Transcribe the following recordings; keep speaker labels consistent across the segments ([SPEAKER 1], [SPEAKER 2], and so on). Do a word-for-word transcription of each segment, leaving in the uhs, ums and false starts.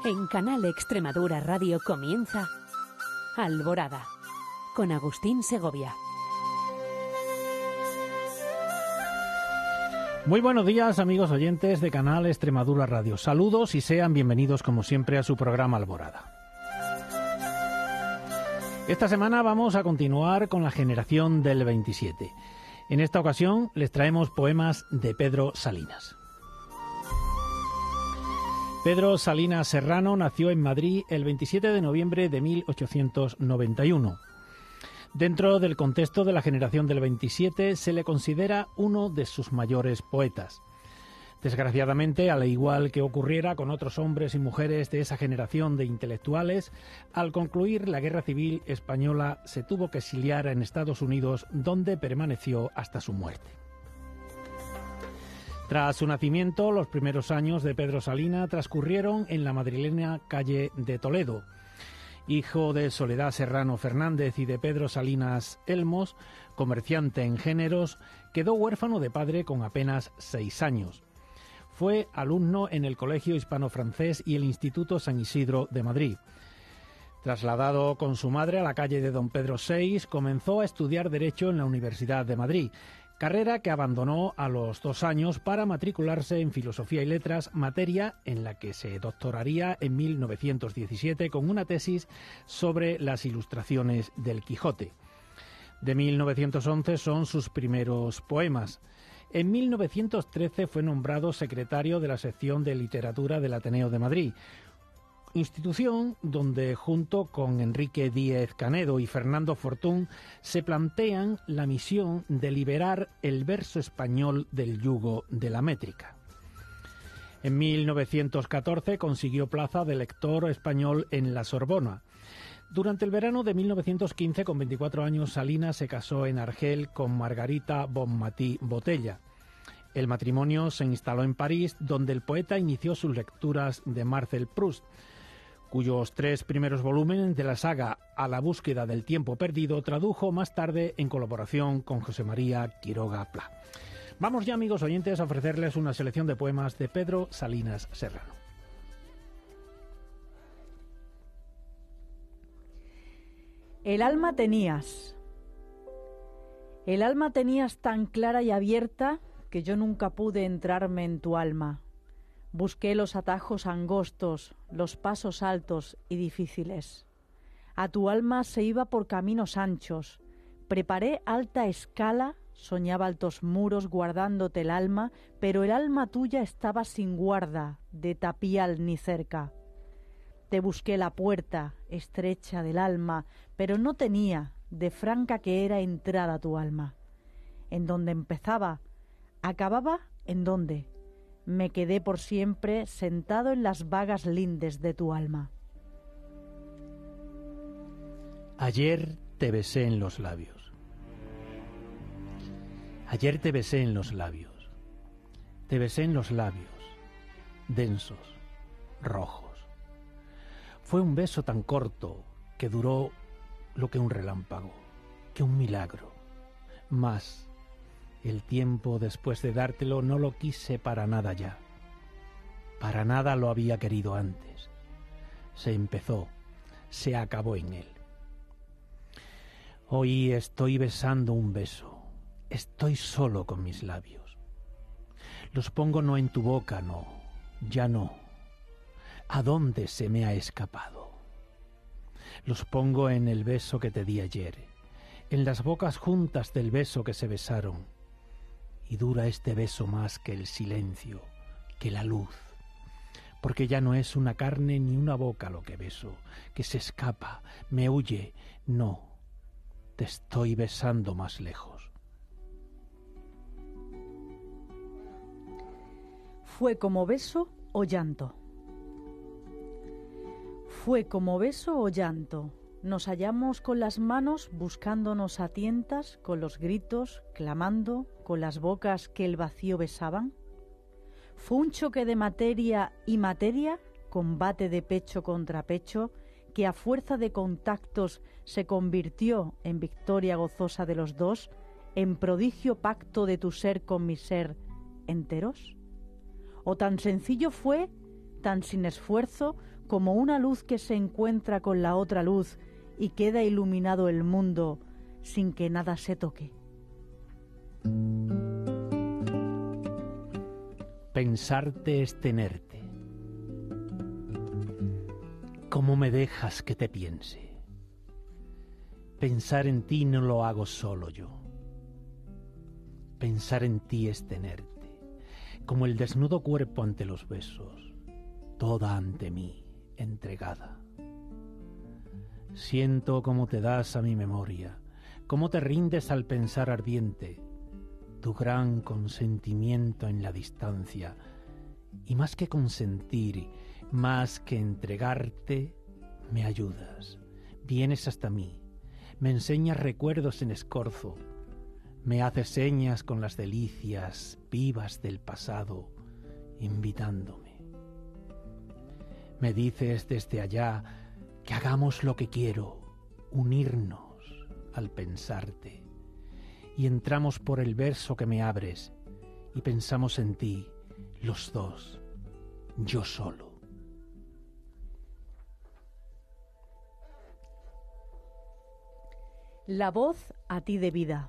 [SPEAKER 1] En Canal Extremadura Radio comienza Alborada, con Agustín Segovia.
[SPEAKER 2] Muy buenos días, amigos oyentes de Canal Extremadura Radio. Saludos y sean bienvenidos, como siempre, a su programa Alborada. Esta semana vamos a continuar con la generación del veintisiete. En esta ocasión les traemos poemas de Pedro Salinas. Pedro Salinas Serrano nació en Madrid el veintisiete de noviembre de mil ochocientos noventa y uno. Dentro del contexto de la generación del veintisiete se le considera uno de sus mayores poetas. Desgraciadamente, al igual que ocurriera con otros hombres y mujeres de esa generación de intelectuales, al concluir la Guerra Civil Española se tuvo que exiliar en Estados Unidos, donde permaneció hasta su muerte. Tras su nacimiento, los primeros años de Pedro Salinas transcurrieron en la madrileña calle de Toledo. Hijo de Soledad Serrano Fernández y de Pedro Salinas Elmos, comerciante en géneros, quedó huérfano de padre con apenas seis años. Fue alumno en el Colegio Hispano-Francés y el Instituto San Isidro de Madrid. Trasladado con su madre a la calle de Don Pedro sexto, comenzó a estudiar Derecho en la Universidad de Madrid, carrera que abandonó a los dos años para matricularse en Filosofía y Letras, materia en la que se doctoraría en mil novecientos diecisiete con una tesis sobre las ilustraciones del Quijote. De mil novecientos once son sus primeros poemas. En mil novecientos trece fue nombrado secretario de la sección de literatura del Ateneo de Madrid, institución donde junto con Enrique Díez Canedo y Fernando Fortún se plantean la misión de liberar el verso español del yugo de la métrica. En mil novecientos catorce consiguió plaza de lector español en la Sorbona. Durante el verano de mil novecientos quince, con veinticuatro años, Salinas se casó en Argel con Margarita Bonmatí Botella. El matrimonio se instaló en París, donde el poeta inició sus lecturas de Marcel Proust, cuyos tres primeros volúmenes de la saga A la búsqueda del tiempo perdido tradujo más tarde en colaboración con José María Quiroga Pla. Vamos ya, amigos oyentes, a ofrecerles una selección de poemas de Pedro Salinas Serrano.
[SPEAKER 3] El alma tenías. El alma tenías tan clara y abierta que yo nunca pude entrarme en tu alma. Busqué los atajos angostos, los pasos altos y difíciles. A tu alma se iba por caminos anchos. Preparé alta escala, soñaba altos muros guardándote el alma, pero el alma tuya estaba sin guarda, de tapial ni cerca. Te busqué la puerta estrecha del alma, pero no tenía, de franca que era, entrada tu alma. En donde empezaba, acababa en donde. Me quedé por siempre sentado en las vagas lindes de tu alma.
[SPEAKER 2] Ayer te besé en los labios. Ayer te besé en los labios. Te besé en los labios, densos, rojos. Fue un beso tan corto que duró lo que un relámpago, que un milagro. Mas el tiempo después de dártelo no lo quise para nada ya. Para nada lo había querido antes. Se empezó, se acabó en él. Hoy estoy besando un beso. Estoy solo con mis labios. Los pongo no en tu boca, no, ya no. ¿A dónde se me ha escapado? Los pongo en el beso que te di ayer, en las bocas juntas del beso que se besaron. Y dura este beso más que el silencio, que la luz, porque ya no es una carne ni una boca lo que beso, que se escapa, me huye. No, te estoy besando más lejos.
[SPEAKER 3] Fue como beso o llanto. Fue como beso o llanto. Nos hallamos con las manos buscándonos a tientas, con los gritos, clamando, con las bocas que el vacío besaban. Fue un choque de materia y materia, combate de pecho contra pecho, que a fuerza de contactos se convirtió en victoria gozosa de los dos, en prodigio pacto de tu ser con mi ser enteros. O tan sencillo fue, tan sin esfuerzo, como una luz que se encuentra con la otra luz y queda iluminado el mundo sin que nada se toque.
[SPEAKER 2] Pensarte es tenerte. ¿Cómo me dejas que te piense? Pensar en ti no lo hago solo yo. Pensar en ti es tenerte, como el desnudo cuerpo ante los besos, toda ante mí, entregada. Siento cómo te das a mi memoria, cómo te rindes al pensar ardiente, tu gran consentimiento en la distancia, y más que consentir, más que entregarte, me ayudas, vienes hasta mí, me enseñas recuerdos en escorzo, me haces señas con las delicias vivas del pasado, invitándome. Me dices desde allá que hagamos lo que quiero, unirnos al pensarte, y entramos por el verso que me abres y pensamos en ti, los dos, yo solo.
[SPEAKER 3] La voz a ti de vida.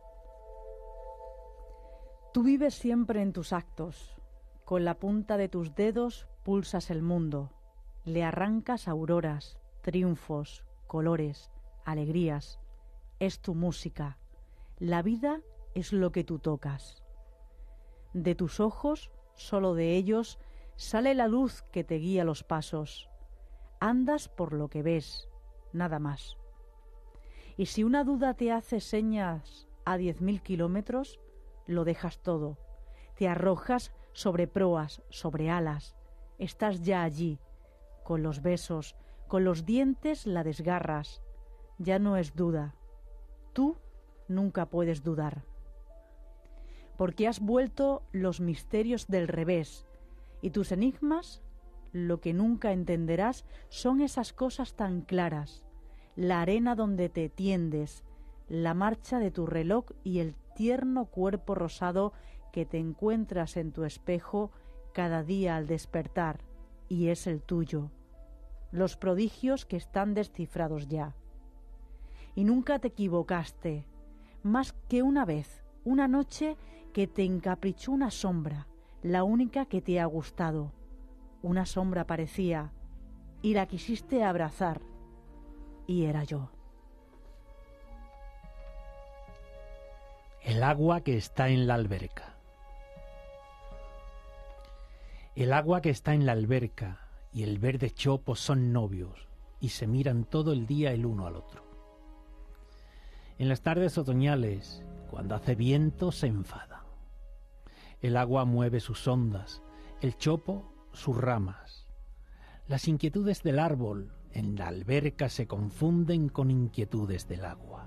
[SPEAKER 3] Tú vives siempre en tus actos, con la punta de tus dedos pulsas el mundo, le arrancas auroras, triunfos, colores, alegrías. Es tu música, la vida es lo que tú tocas. De tus ojos, solo de ellos, sale la luz que te guía los pasos. Andas por lo que ves, nada más. Y si una duda te hace señas a diez mil kilómetros, lo dejas todo, te arrojas sobre proas, sobre alas, estás ya allí, con los besos, con los dientes la desgarras, ya no es duda, tú nunca puedes dudar, porque has vuelto los misterios del revés, y tus enigmas, lo que nunca entenderás, son esas cosas tan claras, la arena donde te tiendes, la marcha de tu reloj y el tierno cuerpo rosado que te encuentras en tu espejo cada día al despertar, y es el tuyo, los prodigios que están descifrados ya. Y nunca te equivocaste, más que una vez, una noche que te encaprichó una sombra, la única que te ha gustado. Una sombra parecía, y la quisiste abrazar, y era yo.
[SPEAKER 2] El agua que está en la alberca. El agua que está en la alberca y el verde chopo son novios y se miran todo el día el uno al otro. En las tardes otoñales, cuando hace viento, se enfada. El agua mueve sus ondas, el chopo sus ramas. Las inquietudes del árbol en la alberca se confunden con inquietudes del agua.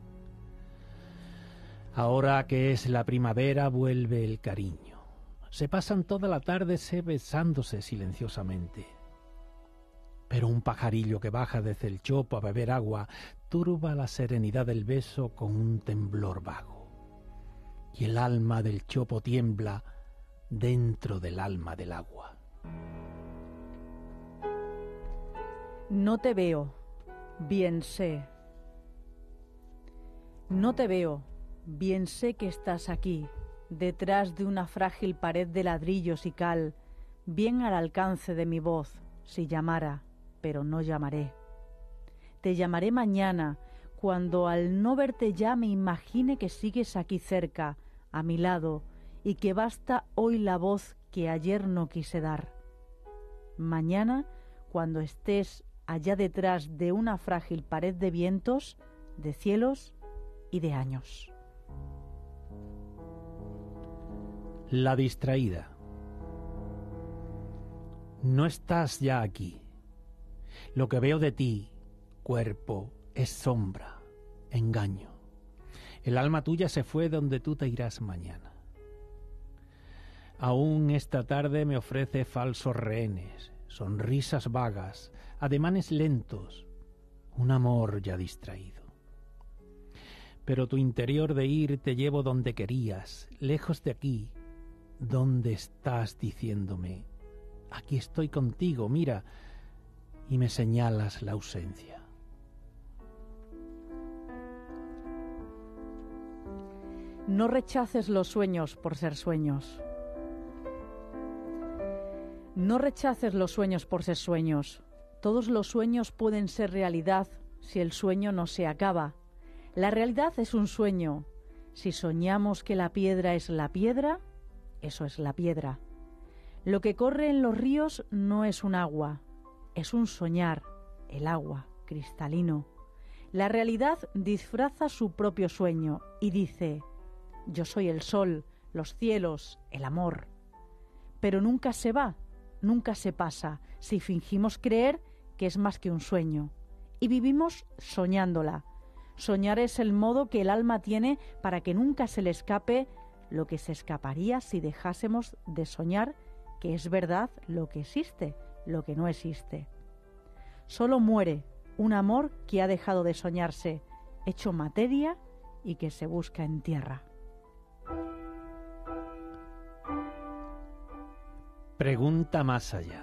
[SPEAKER 2] Ahora que es la primavera vuelve el cariño. Se pasan toda la tarde se besándose silenciosamente. Pero un pajarillo que baja desde el chopo a beber agua turba la serenidad del beso con un temblor vago. Y el alma del chopo tiembla dentro del alma del agua.
[SPEAKER 3] No te veo, bien sé. No te veo, bien sé que estás aquí, detrás de una frágil pared de ladrillos y cal, bien al alcance de mi voz, si llamara, pero no llamaré. Te llamaré mañana, cuando al no verte ya me imagine que sigues aquí cerca, a mi lado, y que basta hoy la voz que ayer no quise dar. Mañana, cuando estés allá detrás de una frágil pared de vientos, de cielos y de años.
[SPEAKER 2] La distraída. No estás ya aquí. Lo que veo de ti, cuerpo, es sombra, engaño. El alma tuya se fue donde tú te irás mañana. Aún esta tarde me ofrece falsos rehenes, sonrisas vagas, ademanes lentos, un amor ya distraído. Pero tu interior de ir te llevo donde querías, lejos de aquí, donde estás diciéndome, aquí estoy contigo, mira, y me señalas la ausencia.
[SPEAKER 3] No rechaces los sueños por ser sueños. No rechaces los sueños por ser sueños. Todos los sueños pueden ser realidad si el sueño no se acaba. La realidad es un sueño. Si soñamos que la piedra es la piedra, eso es la piedra. Lo que corre en los ríos no es un agua, es un soñar, el agua, cristalino. La realidad disfraza su propio sueño y dice: yo soy el sol, los cielos, el amor. Pero nunca se va, nunca se pasa, si fingimos creer que es más que un sueño. Y vivimos soñándola. Soñar es el modo que el alma tiene para que nunca se le escape lo que se escaparía si dejásemos de soñar que es verdad lo que existe, lo que no existe. Solo muere un amor que ha dejado de soñarse, hecho materia y que se busca en tierra.
[SPEAKER 2] Pregunta más allá.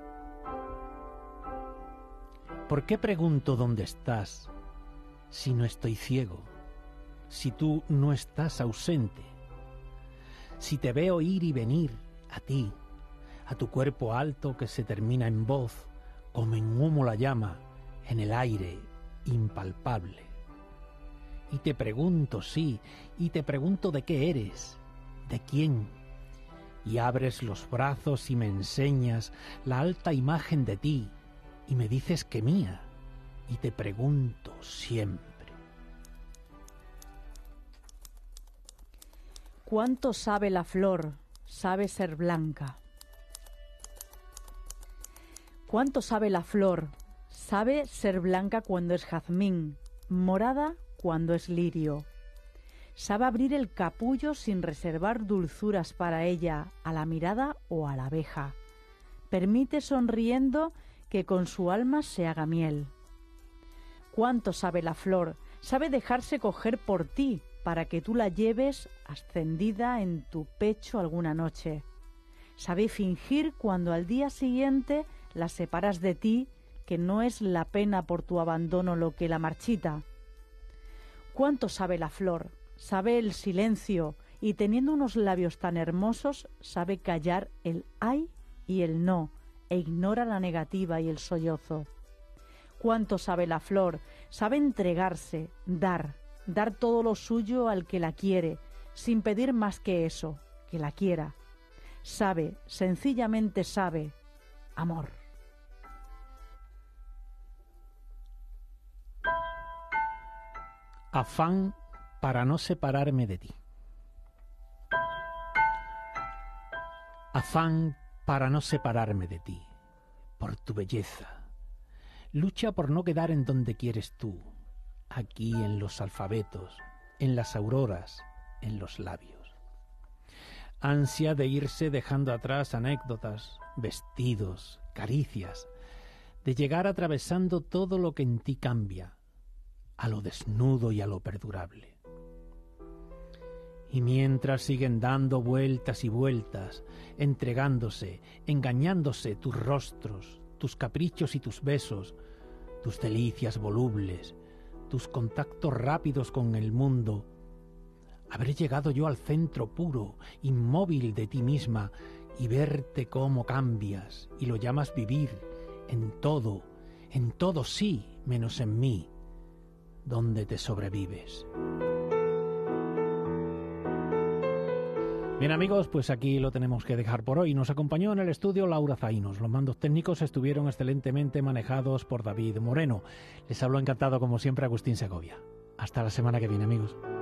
[SPEAKER 2] ¿Por qué pregunto dónde estás si no estoy ciego? Si tú no estás ausente. Si te veo ir y venir a ti, a tu cuerpo alto que se termina en voz, como en humo la llama, en el aire impalpable. Y te pregunto, sí, y te pregunto de qué eres, de quién. Y abres los brazos y me enseñas la alta imagen de ti, y me dices que mía, y te pregunto siempre.
[SPEAKER 3] ¿Cuánto sabe la flor? Sabe ser blanca. ¿Cuánto sabe la flor? Sabe ser blanca cuando es jazmín, morada cuando es lirio. Sabe abrir el capullo sin reservar dulzuras para ella, a la mirada o a la abeja. Permite sonriendo que con su alma se haga miel. ¿Cuánto sabe la flor? Sabe dejarse coger por ti, para que tú la lleves ascendida en tu pecho alguna noche. Sabe fingir cuando al día siguiente la separas de ti, que no es la pena por tu abandono lo que la marchita. ¿Cuánto sabe la flor? Sabe el silencio, y teniendo unos labios tan hermosos, sabe callar el ay y el no, e ignora la negativa y el sollozo. ¿Cuánto sabe la flor? Sabe entregarse, dar, dar todo lo suyo al que la quiere, sin pedir más que eso, que la quiera. Sabe, sencillamente sabe, amor.
[SPEAKER 2] Afán para no separarme de ti. Afán para no separarme de ti, por tu belleza. Lucha por no quedar en donde quieres tú, aquí en los alfabetos, en las auroras, en los labios. Ansia de irse dejando atrás anécdotas, vestidos, caricias, de llegar atravesando todo lo que en ti cambia, a lo desnudo y a lo perdurable. Y mientras siguen dando vueltas y vueltas, entregándose, engañándose tus rostros, tus caprichos y tus besos, tus delicias volubles, tus contactos rápidos con el mundo, habré llegado yo al centro puro, inmóvil de ti misma, y verte cómo cambias y lo llamas vivir en todo, en todo sí, menos en mí, donde te sobrevives. Bien amigos, pues aquí lo tenemos que dejar por hoy. Nos acompañó en el estudio Laura Zainos. Los mandos técnicos estuvieron excelentemente manejados por David Moreno. Les habló encantado como siempre Agustín Segovia. Hasta la semana que viene amigos.